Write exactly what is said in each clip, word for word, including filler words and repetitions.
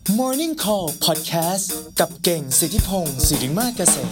Morning Call Podcast กับเก่งสิทธิพงศ์สิริมาเกษม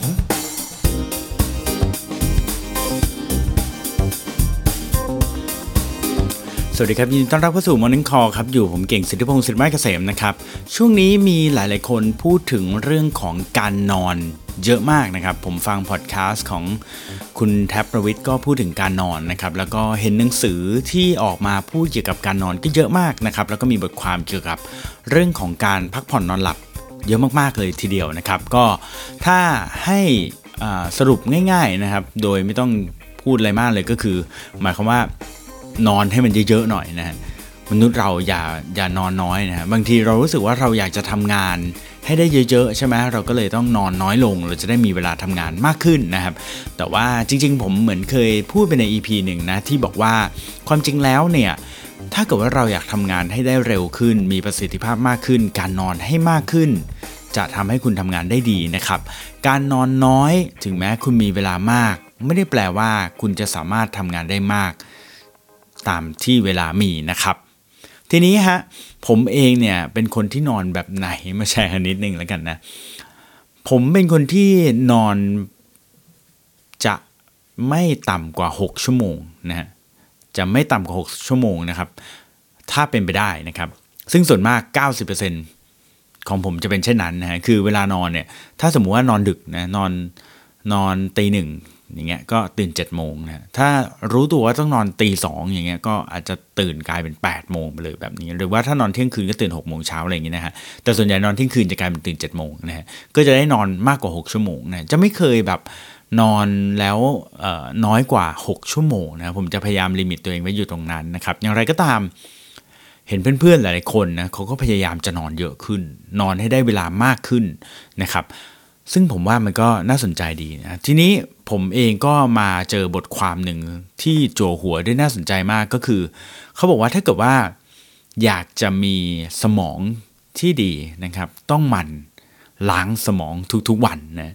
สวัสดีครับยินดีต้อนรับเข้าสู่ Morning Call ครับอยู่ผมเก่งสิทธิพงศ์สิริมาเกษมนะครับช่วงนี้มีหลายๆคนพูดถึงเรื่องของการนอนเยอะมากนะครับผมฟังพอดแคสต์ของคุณแท็บประวิทย์ก็พูดถึงการนอนนะครับแล้วก็เห็นหนังสือที่ออกมาพูดเกี่ยวกับการนอนก็เยอะมากนะครับแล้วก็มีบทความเกี่ยวกับเรื่องของการพักผ่อนนอนหลับเยอะมากๆเลยทีเดียวนะครับก็ถ้าให้สรุปง่ายๆนะครับโดยไม่ต้องพูดอะไรมากเลยก็คือหมายความว่านอนให้มันเยอะๆหน่อยนะฮะมนุษย์เราอย่าอย่านอนน้อยนะฮะบางทีเรารู้สึกว่าเราอยากจะทำงานให้ได้เยอะๆใช่ไหมเราก็เลยต้องนอนน้อยลงเราจะได้มีเวลาทำงานมากขึ้นนะครับแต่ว่าจริงๆผมเหมือนเคยพูดไปใน อี พี หนึ่งนะที่บอกว่าความจริงแล้วเนี่ยถ้าเกิดว่าเราอยากทำงานให้ได้เร็วขึ้นมีประสิทธิภาพมากขึ้นการนอนให้มากขึ้นจะทำให้คุณทำงานได้ดีนะครับการนอนน้อยถึงแม้คุณมีเวลามากไม่ได้แปลว่าคุณจะสามารถทำงานได้มากตามที่เวลามีนะครับทีนี้ฮะผมเองเนี่ยเป็นคนที่นอนแบบไหนมาแชร์กันนิดนึงแล้วกันนะผมเป็นคนที่นอนจะไม่ต่ำกว่าหกชั่วโมงนะฮะจะไม่ต่ำกว่าหกชั่วโมงนะครับถ้าเป็นไปได้นะครับซึ่งส่วนมาก เก้าสิบเปอร์เซ็นต์ ของผมจะเป็นเช่นนั้นนะฮะคือเวลานอนเนี่ยถ้าสมมุติว่านอนดึกนะนอนนอนตีหนึ่งอย่างเงี้ยก็ตื่นเจ็ดโมงนะถ้ารู้ตัวว่าต้องนอนตีสองอย่างเงี้ยก็อาจจะตื่นกลายเป็นแปดโมงไปเลยแบบนี้หรือว่าถ้านอนเที่ยงคืนก็ตื่นหกโมงเช้าอะไรอย่างเงี้ยนะฮะแต่ส่วนใหญ่นอนเที่ยงคืนจะกลายเป็นตื่นเจ็ดโมงนะฮะก็จะได้นอนมากกว่าหกชั่วโมงนะจะไม่เคยแบบนอนแล้วเอ่อน้อยกว่าหกชั่วโมงนะผมจะพยายามลิมิตตัวเองไว้อยู่ตรงนั้นนะครับอย่างไรก็ตามเห็นเพื่อนๆหลายๆคนนะเขาก็พยายามจะนอนเยอะขึ้นนอนให้ได้เวลามากขึ้นนะครับซึ่งผมว่ามันก็น่าสนใจดีนะทีนี้ผมเองก็มาเจอบทความหนึ่งที่จั่วหัวได้น่าสนใจมากก็คือเขาบอกว่าถ้าเกิดว่าอยากจะมีสมองที่ดีนะครับต้องหมั่นล้างสมองทุกๆวันนะ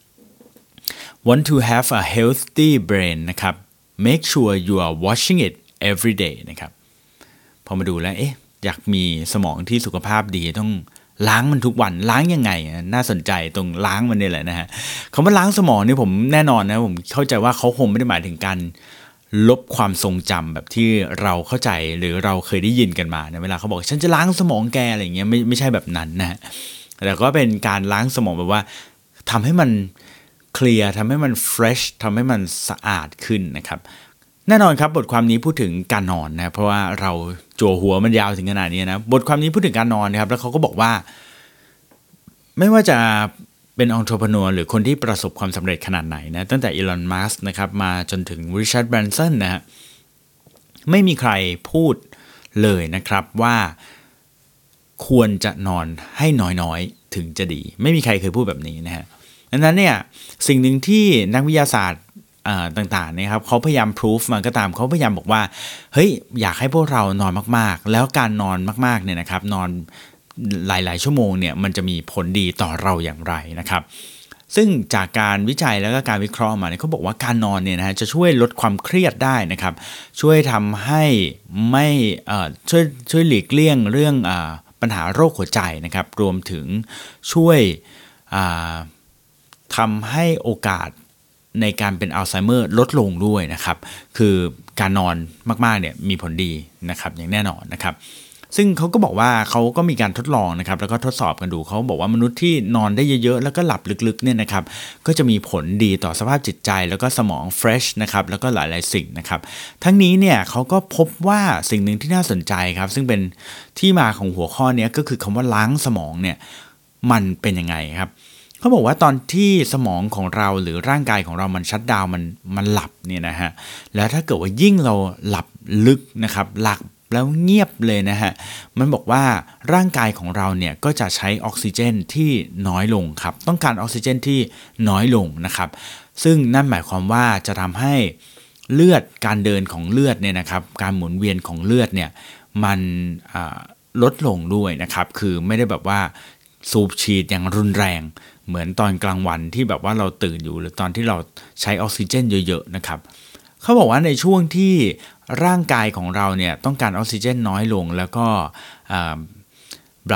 Want to have a healthy brain นะครับ Make sure you are washing it every day นะครับพอมาดูแล้วเอ๊ะอยากมีสมองที่สุขภาพดีต้องล้างมันทุกวันล้างยังไงน่าสนใจตรงล้างมันนี่แหละนะฮะคำว่าล้างสมองนี่ผมแน่นอนนะผมเข้าใจว่าเขาคงไม่ได้หมายถึงการลบความทรงจำแบบที่เราเข้าใจหรือเราเคยได้ยินกันมานะเวลาเขาบอกฉันจะล้างสมองแกอะไรอย่างเงี้ยไม่ไม่ใช่แบบนั้นนะฮะแต่ก็เป็นการล้างสมองแบบว่าทำให้มันเคลียร์ทำให้มันเฟรชทำให้มันสะอาดขึ้นนะครับแน่นอนครับบทความนี้พูดถึงการนอนนะเพราะว่าเราจั่วหัวมันยาวถึงขนาดนี้นะบทความนี้พูดถึงการนอนนะครับแล้วเขาก็บอกว่าไม่ว่าจะเป็น entrepreneur หรือคนที่ประสบความสำเร็จขนาดไหนนะตั้งแต่อีลอนมัสก์นะครับมาจนถึงริชาร์ดแบรนสันนะฮะไม่มีใครพูดเลยนะครับว่าควรจะนอนให้น้อยๆถึงจะดีไม่มีใครเคยพูดแบบนี้นะฮะดังนั้นเนี่ยสิ่งหนึ่งที่นักวิทยาศาสตร์ต่างๆนะครับเขาพยายามพิสูจมาก็ตามเขาพยายามบอกว่าเฮ้ยอยากให้พวกเรานอนมากๆแล้วการนอนมากๆเนี่ยนะครับนอนหลายๆชั่วโมงเนี่ยมันจะมีผลดีต่อเราอย่างไรนะครับซึ่งจากการวิจัยแล้วก็การวิเคราะห์มาเนี่ยเขาบอกว่าการนอนเนี่ยนะฮะจะช่วยลดความเครียดได้นะครับช่วยทำให้ไม่เอ่อช่วยช่วยหลีกเลี่ยงเรื่องอ่าปัญหาโรคหัวใจนะครับรวมถึงช่วยอ่าทำให้โอกาสในการเป็นอัลไซเมอร์ลดลงด้วยนะครับคือการนอนมากๆเนี่ยมีผลดีนะครับอย่างแน่นอนนะครับซึ่งเขาก็บอกว่าเขาก็มีการทดลองนะครับแล้วก็ทดสอบกันดูเขาบอกว่ามนุษย์ที่นอนได้เยอะๆแล้วก็หลับลึกๆเนี่ยนะครับก็จะมีผลดีต่อสภาพจิตใจแล้วก็สมองเฟรชนะครับแล้วก็หลายๆสิ่งนะครับทั้งนี้เนี่ยเขาก็พบว่าสิ่งหนึ่งที่น่าสนใจครับซึ่งเป็นที่มาของหัวข้อนี้ก็คือคำว่าล้างสมองเนี่ยมันเป็นยังไงครับเขาบอกว่าตอนที่สมองของเราหรือร่างกายของเรามันชัตดาวน์มันมันหลับเนี่ยนะฮะแล้วถ้าเกิดว่ายิ่งเราหลับลึกนะครับหลับแล้วเงียบเลยนะฮะมันบอกว่าร่างกายของเราเนี่ยก็จะใช้ออกซิเจนที่น้อยลงครับต้องการออกซิเจนที่น้อยลงนะครับซึ่งนั่นหมายความว่าจะทำให้เลือดการเดินของเลือดเนี่ยนะครับการหมุนเวียนของเลือดเนี่ยมันลดลงด้วยนะครับคือไม่ได้แบบว่าสูบฉีดอย่างรุนแรงเหมือนตอนกลางวันที่แบบว่าเราตื่นอยู่หรือตอนที่เราใช้ออกซิเจนเยอะๆนะครับเขาบอกว่าในช่วงที่ร่างกายของเราเนี่ยต้องการออกซิเจนน้อยลงแล้วก็ blood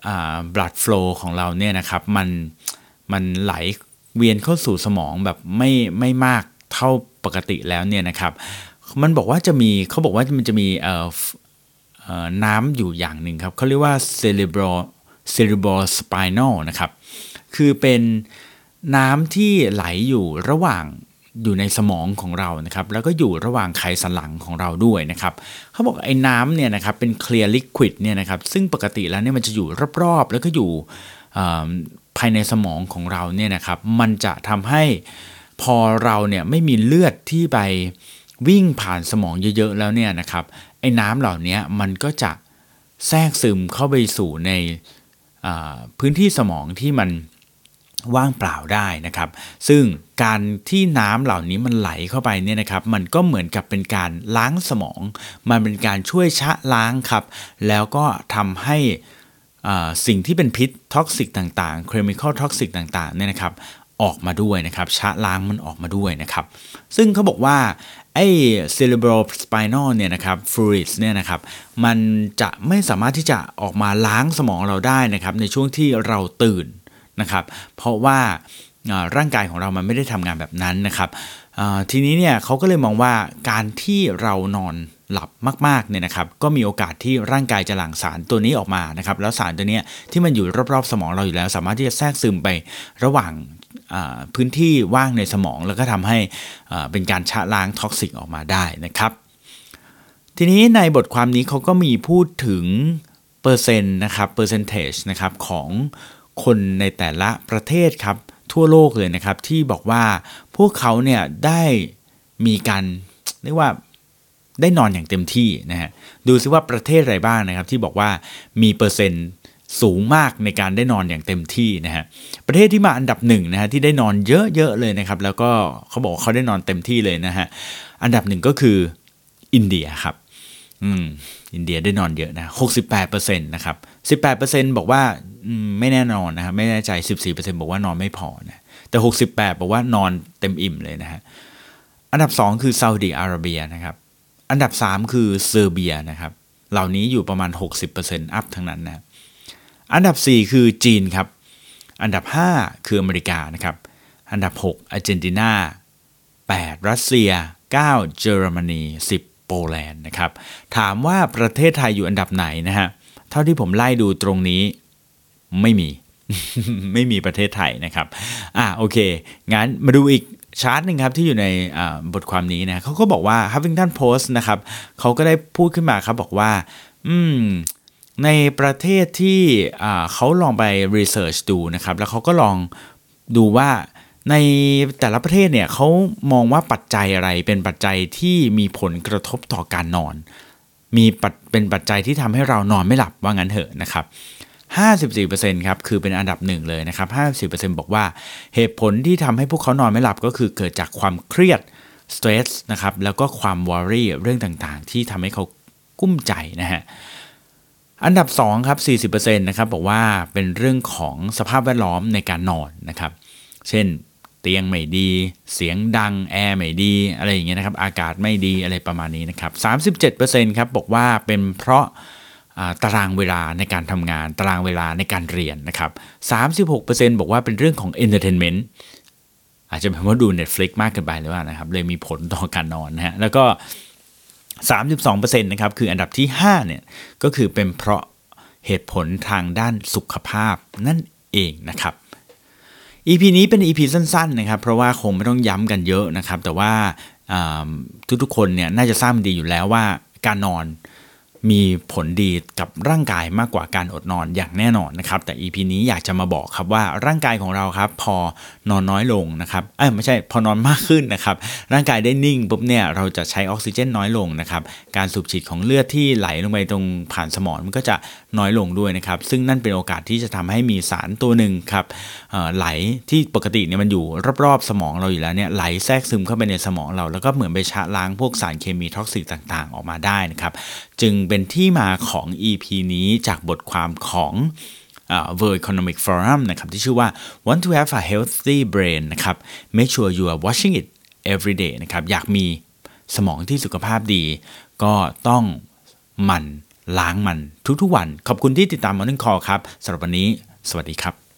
อ่า blood flow ของเราเนี่ยนะครับมันมันไหลเวียนเข้าสู่สมองแบบไม่ไม่มากเท่าปกติแล้วเนี่ยนะครับมันบอกว่าจะมีเขาบอกว่ามันจะมีเอ่อเอ่อน้ำอยู่อย่างหนึ่งครับเขาเรียกว่า cerebral cerebral spinal นะครับคือเป็นน้ำที่ไหลอยู่ระหว่างอยู่ในสมองของเรานะครับแล้วก็อยู่ระหว่างไขสันหลังของเราด้วยนะครับเขาบอกไอ้น้ำเนี่ยนะครับเป็น clear liquid เนี่ยนะครับซึ่งปกติแล้วเนี่ยมันจะอยู่รอบๆแล้วก็อยู่ภายในสมองของเราเนี่ยนะครับมันจะทำให้พอเราเนี่ยไม่มีเลือดที่ไปวิ่งผ่านสมองเยอะๆแล้วเนี่ยนะครับไอ้น้ำเหล่านี้มันก็จะแทรกซึมเข้าไปสู่ในพื้นที่สมองที่มันว่างเปล่าได้นะครับซึ่งการที่น้ำเหล่านี้มันไหลเข้าไปเนี่ยนะครับมันก็เหมือนกับเป็นการล้างสมองมันเป็นการช่วยชะล้างครับแล้วก็ทำให้สิ่งที่เป็นพิษท็อกซิกต่างๆ chemical toxic ต่างๆเนี่ยนะครับออกมาด้วยนะครับชะล้างมันออกมาด้วยนะครับซึ่งเขาบอกว่าไอ้ cerebral spinal เนี่ยนะครับ fluids เนี่ยนะครับมันจะไม่สามารถที่จะออกมาล้างสมองเราได้นะครับในช่วงที่เราตื่นนะครับเพราะว่าร่างกายของเรามันไม่ได้ทำงานแบบนั้นนะครับทีนี้เนี่ยเขาก็เลยมองว่าการที่เรานอนหลับมากๆเนี่ยนะครับก็มีโอกาสที่ร่างกายจะหลั่งสารตัวนี้ออกมานะครับแล้วสารตัวนี้ที่มันอยู่รอบๆสมองเราอยู่แล้วสามารถที่จะแทรกซึมไประหว่างพื้นที่ว่างในสมองแล้วก็ทำให้เป็นการชะล้างท็อกซิกออกมาได้นะครับทีนี้ในบทความนี้เขาก็มีพูดถึงเปอร์เซ็นต์นะครับ percentage นะครับของคนในแต่ละประเทศครับทั่วโลกเลยนะครับที่บอกว่าพวกเขาเนี่ยได้มีการเรียกว่าได้นอนอย่างเต็มที่นะฮะดูซิว่าประเทศอะไรบ้างนะครับที่บอกว่ามีเปอร์เซ็นต์สูงมากในการได้นอนอย่างเต็มที่นะฮะประเทศที่มาอันดับหนึ่งนะฮะที่ได้นอนเยอะๆเลยนะครับแล้วก็เขาบอกว่าเขาได้นอนเต็มที่เลยนะฮะอันดับหนึ่งก็คืออินเดียครับอืมอินเดียได้นอนเยอะนะ หกสิบแปดเปอร์เซ็นต์ นะครับ สิบแปดเปอร์เซ็นต์ บอกว่าไม่แน่นอนนะครับไม่แน่ใจ สิบสี่เปอร์เซ็นต์ บอกว่านอนไม่พอนะแต่หกสิบแปดบอกว่านอนเต็มอิ่มเลยนะฮะอันดับสองคือซาอุดิอาระเบียนะครับอันดับสามคือเซอร์เบียนะครับเหล่านี้อยู่ประมาณ หกสิบเปอร์เซ็นต์ อัพทั้งนั้นนะอันดับสี่คือจีนครับอันดับห้าคืออเมริกานะครับอันดับหกอาร์เจนตินาแปดรัสเซียเก้าเยอรมนีสิบโปแลนด์นะครับถามว่าประเทศไทยอยู่อันดับไหนนะฮะเท่าที่ผมไล่ดูตรงนี้ไม่มี ไม่มีประเทศไทยนะครับอ่ะโอเคงั้นมาดูอีกชาร์ตหนึ่งครับที่อยู่ในบทความนี้นะเขาก็บอกว่า Huffington Post นะครับเขาก็ได้พูดขึ้นมาครับบอกว่าอืมในประเทศที่เขาลองไป research ดูนะครับแล้วเขาก็ลองดูว่าในแต่ละประเทศเนี่ยเขามองว่าปัจจัยอะไรเป็นปัจจัยที่มีผลกระทบต่อการนอนมีเป็นปัจจัยที่ทำให้เรานอนไม่หลับว่างั้นเถอะนะครับห้าสิบสี่เปอร์เซ็นต์ ครับคือเป็นอันดับหนึ่งเลยนะครับ ห้าสิบสี่เปอร์เซ็นต์ บอกว่าเหตุผลที่ทำให้พวกเขานอนไม่หลับก็คือเกิดจากความเครียด stress นะครับแล้วก็ความ worry เรื่องต่างๆที่ทำให้เขากุ้มใจนะฮะอันดับสองครับ สี่สิบเปอร์เซ็นต์ นะครับบอกว่าเป็นเรื่องของสภาพแวดล้อมในการนอนนะครับเช่นเตียงไม่ดีเสียงดังแอร์ไม่ดีอะไรอย่างเงี้ยนะครับอากาศไม่ดีอะไรประมาณนี้นะครับ สามสิบเจ็ดเปอร์เซ็นต์ ครับบอกว่าเป็นเพราะตารางเวลาในการทำงานตารางเวลาในการเรียนนะครับ สามสิบหกเปอร์เซ็นต์ บอกว่าเป็นเรื่องของ entertainment อาจจะเป็นเพราะดู Netflix มากเกินไปหรือว่านะครับเลยมีผลต่อการนอนนะฮะแล้วก็ สามสิบสองเปอร์เซ็นต์ นะครับคืออันดับที่ห้าเนี่ยก็คือเป็นเพราะเหตุผลทางด้านสุขภาพนั่นเองนะครับ อี พี นี้เป็น อี พี สั้นๆนะครับเพราะว่าคงไม่ต้องย้ำกันเยอะนะครับแต่ว่าทุกๆคนเนี่ยน่าจะทราบดีอยู่แล้วว่าการนอนมีผลดีกับร่างกายมากกว่าการอดนอนอย่างแน่นอนนะครับแต่ อี พี นี้อยากจะมาบอกครับว่าร่างกายของเราครับพอนอนน้อยลงนะครับเอ้ยไม่ใช่พอนอนมากขึ้นนะครับร่างกายได้นิ่งปุ๊บเนี่ยเราจะใช้ออกซิเจนน้อยลงนะครับการสูบฉีดของเลือดที่ไหลลงไปตรงผ่านสมองมันก็จะน้อยลงด้วยนะครับซึ่งนั่นเป็นโอกาสที่จะทำให้มีสารตัวหนึ่งครับไหลที่ปกติเนี่ยมันอยู่รอบๆสมองเราอยู่แล้วเนี่ยไหลแทรกซึมเข้าไปในสมองเราแล้วก็เหมือนไปชะล้างพวกสารเคมีท็อกซิกต่างๆออกมาได้นะครับจึงเป็นที่มาของ อี พี นี้จากบทความของ uh, World Economic Forum นะครับที่ชื่อว่า Want to have a healthy brain นะครับ Make sure you are watching it every day นะครับอยากมีสมองที่สุขภาพดีก็ต้องหมั่นล้างมันทุกๆวันขอบคุณที่ติดตาม Morning Call ครับสำหรับวันนี้สวัสดีครับ